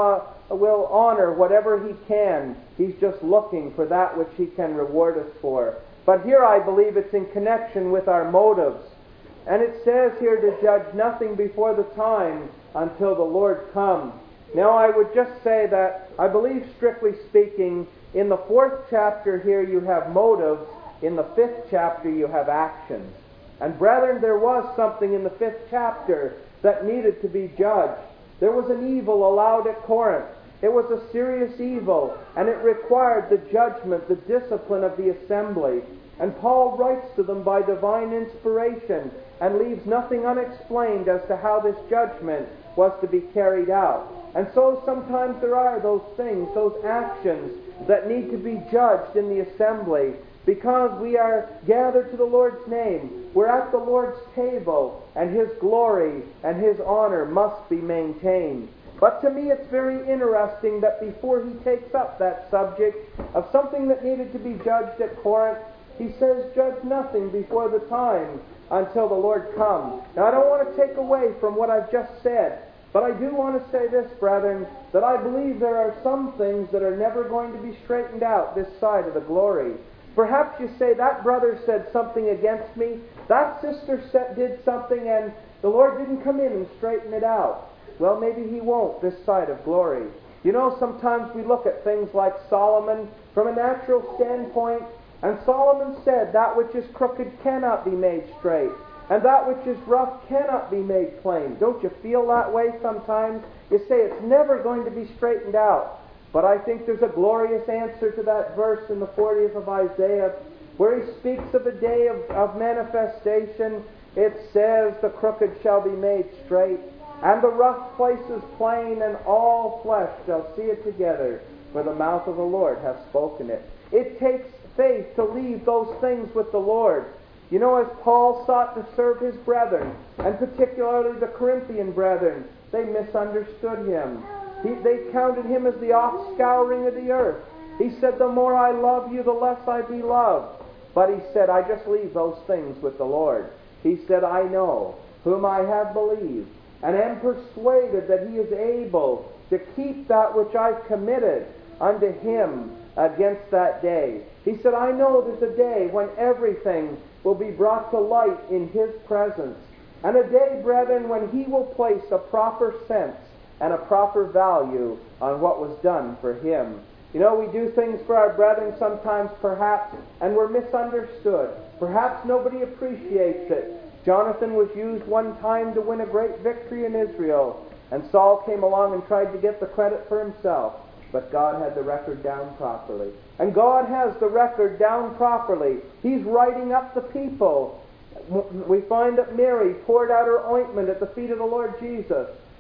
will honor whatever He can. He's just looking for that which He can reward us for. But here I believe it's in connection with our motives. And it says here to judge nothing before the time until the Lord come. Now I would just say that I believe, strictly speaking, in the 4th chapter here you have motives. In the 5th chapter you have actions. And brethren, there was something in the 5th chapter that needed to be judged. There was an evil allowed at Corinth. It was a serious evil, and it required the judgment, the discipline of the assembly. And Paul writes to them by divine inspiration and leaves nothing unexplained as to how this judgment was to be carried out. And so sometimes there are those things, those actions that need to be judged in the assembly, because we are gathered to the Lord's name. We're at the Lord's table, and His glory and His honor must be maintained. But to me it's very interesting that before he takes up that subject of something that needed to be judged at Corinth, he says, "Judge nothing before the time until the Lord comes." Now I don't want to take away from what I've just said, but I do want to say this, brethren, that I believe there are some things that are never going to be straightened out this side of the glory. Perhaps you say, that brother said something against me, that sister did something, and the Lord didn't come in and straighten it out. Well, maybe He won't this side of glory. You know, sometimes we look at things like Solomon from a natural standpoint, and Solomon said, "That which is crooked cannot be made straight, and that which is rough cannot be made plain." Don't you feel that way sometimes? You say it's never going to be straightened out. But I think there's a glorious answer to that verse in the 40th of Isaiah, where he speaks of a day of manifestation. It says, "The crooked shall be made straight, and the rough places plain, and all flesh shall see it together, for the mouth of the Lord hath spoken it." It takes faith to leave those things with the Lord. You know, as Paul sought to serve his brethren, and particularly the Corinthian brethren, they misunderstood him. They counted him as the offscouring of the earth. He said, "The more I love you, the less I be loved." But he said, "I just leave those things with the Lord." He said, "I know whom I have believed, and am persuaded that He is able to keep that which I've committed unto Him against that day." He said, "I know there's a day when everything will be brought to light in His presence, and a day, brethren, when He will place a proper sense and a proper value on what was done for Him." You know, we do things for our brethren sometimes, perhaps, and we're misunderstood. Perhaps nobody appreciates it. Jonathan was used one time to win a great victory in Israel, and Saul came along and tried to get the credit for himself. But God had the record down properly. And God has the record down properly. He's writing up the people. We find that Mary poured out her ointment at the feet of the Lord Jesus.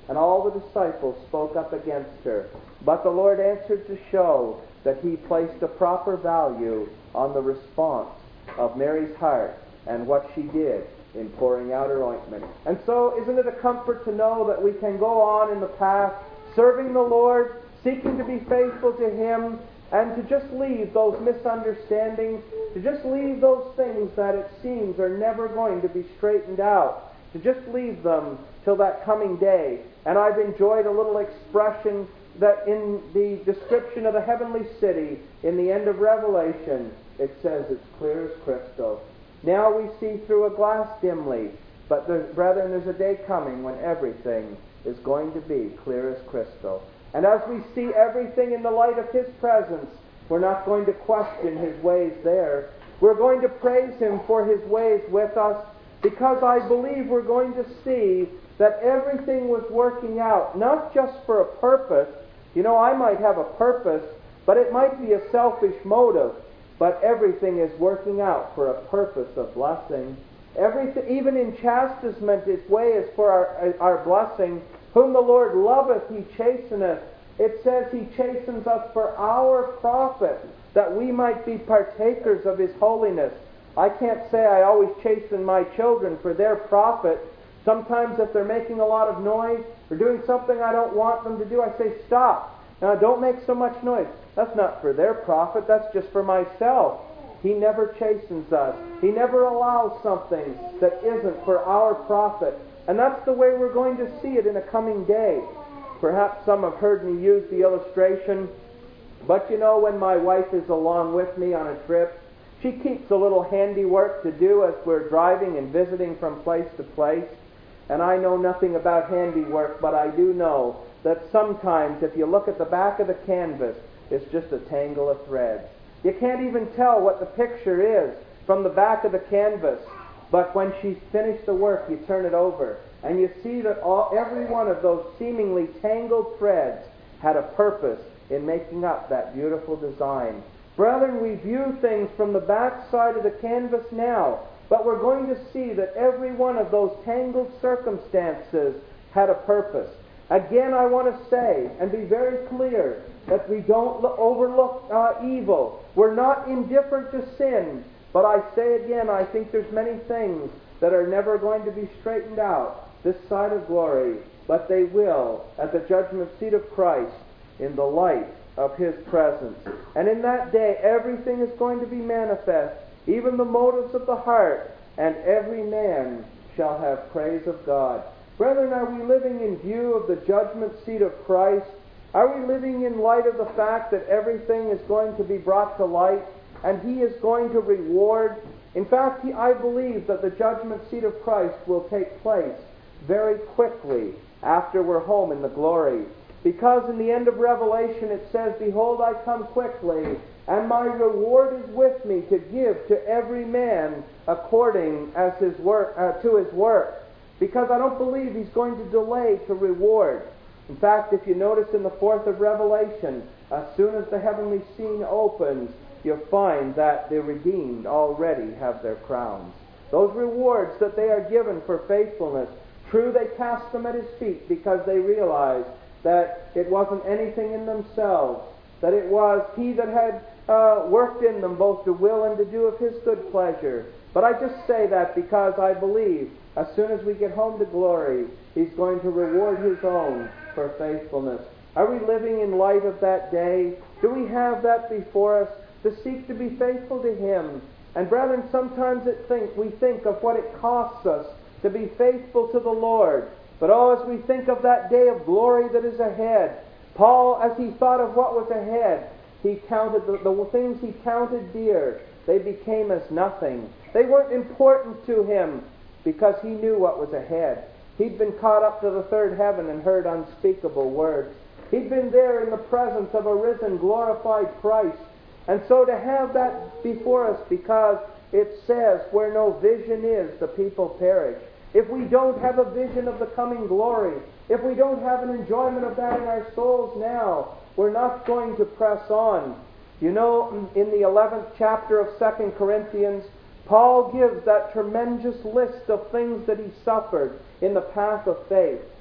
and all the disciples spoke up against her. But the Lord answered to show that He placed a proper value on the response of Mary's heart and what she did in pouring out her ointment. And so, isn't it a comfort to know that we can go on in the path, serving the Lord, seeking to be faithful to Him, and to just leave those misunderstandings, to just leave those things that it seems are never going to be straightened out, to just leave them till that coming day. And I've enjoyed a little expression that in the description of the heavenly city, in the end of Revelation, it says it's clear as crystal. Now we see through a glass dimly, but brethren, there's a day coming when everything is going to be clear as crystal. And as we see everything in the light of His presence, we're not going to question His ways there. We're going to praise Him for His ways with us, because I believe we're going to see that everything was working out, not just for a purpose. You know, I might have a purpose, but it might be a selfish motive. But everything is working out for a purpose of blessing. Everything, even in chastisement, its way is for our blessing. Whom the Lord loveth, He chasteneth. It says He chastens us for our profit, that we might be partakers of His holiness. I can't say I always chasten my children for their profit. Sometimes if they're making a lot of noise or doing something I don't want them to do, I say, stop. Now don't make so much noise. That's not for their profit, that's just for myself. He never chastens us. He never allows something that isn't for our profit. And that's the way we're going to see it in a coming day. Perhaps some have heard me use the illustration, but you know, when my wife is along with me on a trip, she keeps a little handiwork to do as we're driving and visiting from place to place. And I know nothing about handiwork, but I do know that sometimes if you look at the back of the canvas, it's just a tangle of threads. You can't even tell what the picture is from the back of the canvas. But when she's finished the work, you turn it over, and you see that every one of those seemingly tangled threads had a purpose in making up that beautiful design. Brethren, we view things from the back side of the canvas now, but we're going to see that every one of those tangled circumstances had a purpose. Again, I want to say and be very clear that we don't overlook evil. We're not indifferent to sin. But I say again, I think there's many things that are never going to be straightened out this side of glory, but they will at the judgment seat of Christ in the light of His presence. And in that day, everything is going to be manifest, even the motives of the heart, and every man shall have praise of God. Brethren, are we living in view of the judgment seat of Christ? Are we living in light of the fact that everything is going to be brought to light, and He is going to reward? In fact, I believe that the judgment seat of Christ will take place very quickly after we're home in the glory. Because in the end of Revelation it says, behold, I come quickly, and my reward is with me to give to every man according as his work, to his work. Because I don't believe He's going to delay to reward. In fact, if you notice in the 4th of Revelation, as soon as the heavenly scene opens, you'll find that the redeemed already have their crowns. Those rewards that they are given for faithfulness, true, they cast them at His feet because they realize that it wasn't anything in themselves, that it was He that had worked in them both to will and to do of His good pleasure. But I just say that because I believe as soon as we get home to glory, He's going to reward His own for faithfulness. Are we living in light of that day? Do we have that before us to seek to be faithful to Him? And brethren, sometimes we think of what it costs us to be faithful to the Lord. But as we think of that day of glory that is ahead, Paul, as he thought of what was ahead, he counted the things he counted dear. They became as nothing. They weren't important to him because he knew what was ahead. He'd been caught up to the third heaven and heard unspeakable words. He'd been there in the presence of a risen, glorified Christ. And so to have that before us, because it says, where no vision is, the people perish. If we don't have a vision of the coming glory, if we don't have an enjoyment of that in our souls now, we're not going to press on. You know, in the 11th chapter of 2 Corinthians, Paul gives that tremendous list of things that he suffered in the path of faith.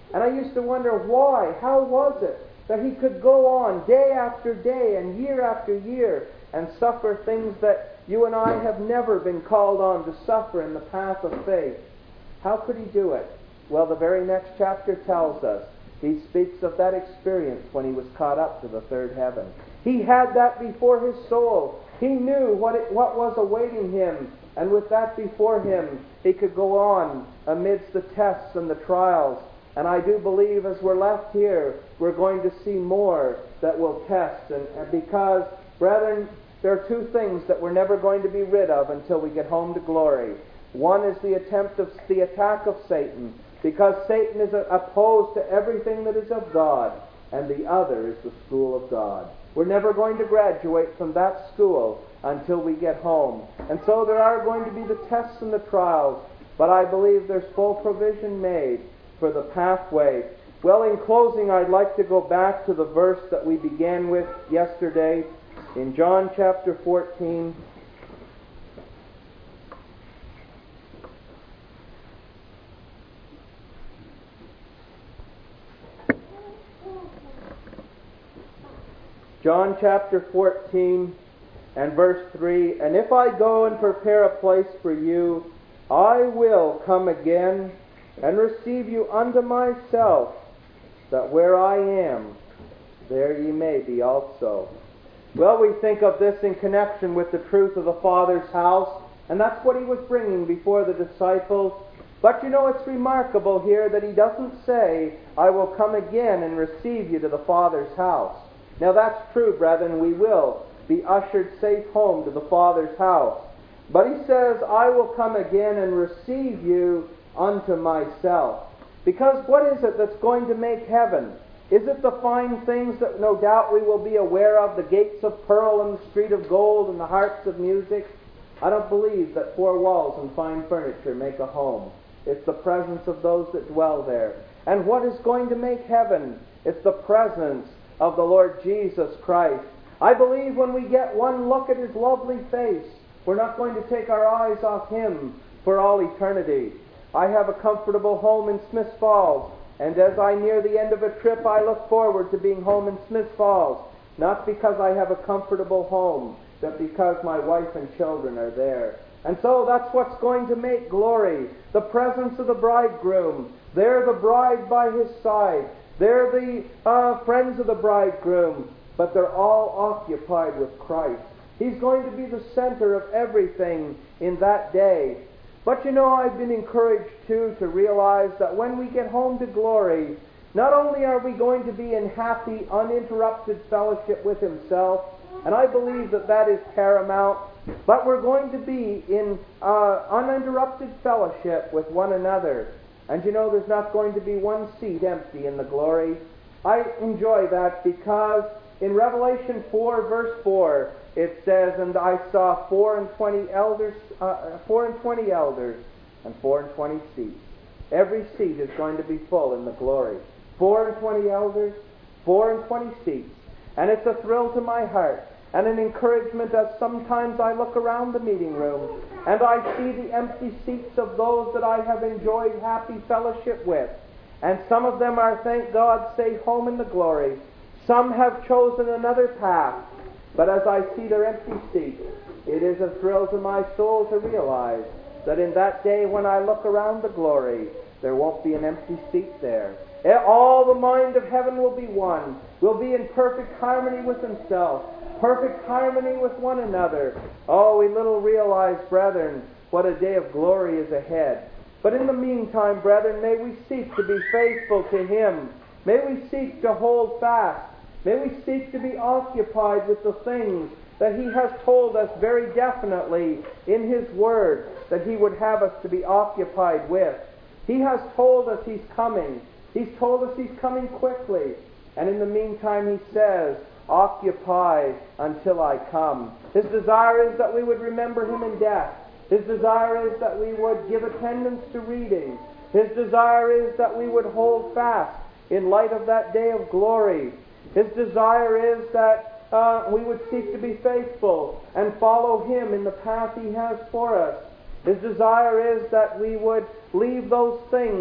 And I used to wonder why. How was it that he could go on day after day and year after year and suffer things that you and I have never been called on to suffer in the path of faith? How could he do it? Well, the very next chapter tells us. He speaks of that experience when he was caught up to the third heaven. He had that before his soul. He knew what was awaiting him. And with that before him, he could go on amidst the tests and the trials. And I do believe as we're left here, we're going to see more that will test. And because, brethren, there are two things that we're never going to be rid of until we get home to glory. One is the attack of Satan, because Satan is opposed to everything that is of God. And the other is the school of God. We're never going to graduate from that school until we get home. And so there are going to be the tests and the trials, but I believe there's full provision made for the pathway. Well, in closing, I'd like to go back to the verse that we began with yesterday in John chapter 14. John chapter 14 and verse 3, "And if I go and prepare a place for you, I will come again and receive you unto myself, that where I am, there ye may be also." Well, we think of this in connection with the truth of the Father's house, and that's what he was bringing before the disciples. But you know, it's remarkable here that he doesn't say, "I will come again and receive you to the Father's house." Now that's true, brethren, we will be ushered safe home to the Father's house. But he says, "I will come again and receive you unto myself." Because what is it that's going to make heaven? Is it the fine things that no doubt we will be aware of, the gates of pearl and the street of gold and the harps of music? I don't believe that four walls and fine furniture make a home. It's the presence of those that dwell there. And what is going to make heaven? It's the presence of the Lord Jesus Christ. I believe when we get one look at his lovely face, we're not going to take our eyes off him for all eternity. I have a comfortable home in Smiths Falls, and as I near the end of a trip, I look forward to being home in Smiths Falls, not because I have a comfortable home, but because my wife and children are there. And so that's what's going to make glory, the presence of the bridegroom. There the bride by his side. They're the friends of the bridegroom, but they're all occupied with Christ. He's going to be the center of everything in that day. But you know, I've been encouraged too to realize that when we get home to glory, not only are we going to be in happy, uninterrupted fellowship with himself, and I believe that that is paramount, but we're going to be in uninterrupted fellowship with one another. And you know, there's not going to be one seat empty in the glory. I enjoy that because in Revelation 4, verse 4, it says, "And I saw 24 elders and 24 seats." Every seat is going to be full in the glory. 24 elders, 24 seats. And it's a thrill to my heart and an encouragement as sometimes I look around the meeting room and I see the empty seats of those that I have enjoyed happy fellowship with. And some of them are, thank God, safe home in the glory. Some have chosen another path. But as I see their empty seats, it is a thrill to my soul to realize that in that day when I look around the glory, there won't be an empty seat there. All the mind of heaven will be one. We'll be in perfect harmony with himself, perfect harmony with one another. Oh, we little realize, brethren, what a day of glory is ahead. But in the meantime, brethren, may we seek to be faithful to him. May we seek to hold fast. May we seek to be occupied with the things that he has told us very definitely in his word that he would have us to be occupied with. He has told us he's coming. He's told us he's coming quickly. And in the meantime, he says, "Occupy until I come." His desire is that we would remember him in death. His desire is that we would give attendance to reading. His desire is that we would hold fast in light of that day of glory. His desire is that we would seek to be faithful and follow him in the path he has for us. His desire is that we would leave those things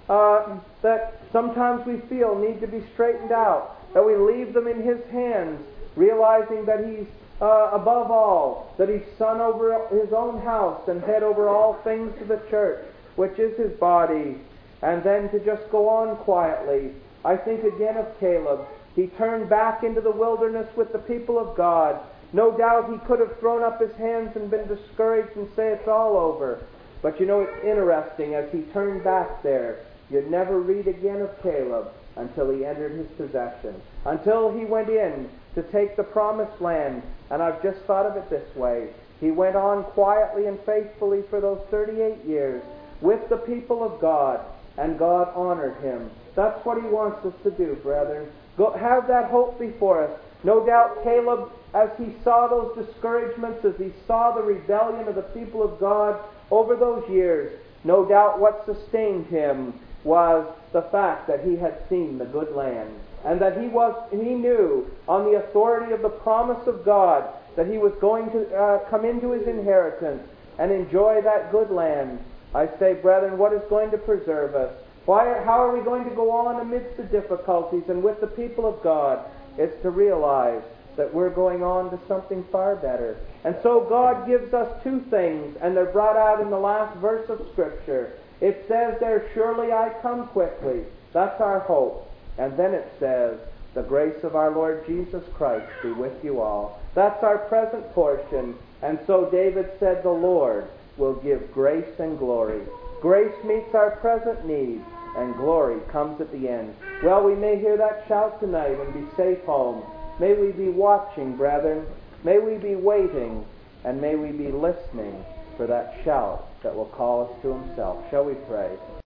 that sometimes we feel need to be straightened out, that we leave them in His hands, realizing that He's above all, that He's Son over His own house and head over all things to the church, which is His body, and then to just go on quietly. I think again of Caleb. He turned back into the wilderness with the people of God. No doubt he could have thrown up his hands and been discouraged and say it's all over. But you know, it's interesting, as he turned back there, you'd never read again of Caleb until he entered his possession, until he went in to take the promised land. And I've just thought of it this way. He went on quietly and faithfully for those 38 years with the people of God, and God honored him. That's what He wants us to do, brethren. Go, have that hope before us. No doubt Caleb, as he saw those discouragements, as he saw the rebellion of the people of God over those years, no doubt what sustained him was the fact that he had seen the good land, and that he knew on the authority of the promise of God that he was going to come into his inheritance and enjoy that good land. I say, brethren, what is going to preserve us? How are we going to go on amidst the difficulties and with the people of God? It's to realize that we're going on to something far better. And so God gives us two things, and they're brought out in the last verse of Scripture. It says there, surely I come quickly. That's our hope. And then it says, the grace of our Lord Jesus Christ be with you all. That's our present portion. And so David said, the Lord will give grace and glory. Grace meets our present need, and glory comes at the end. Well, we may hear that shout tonight and be safe home. May we be watching, brethren. May we be waiting, and may we be listening for that shout that will call us to Himself. Shall we pray?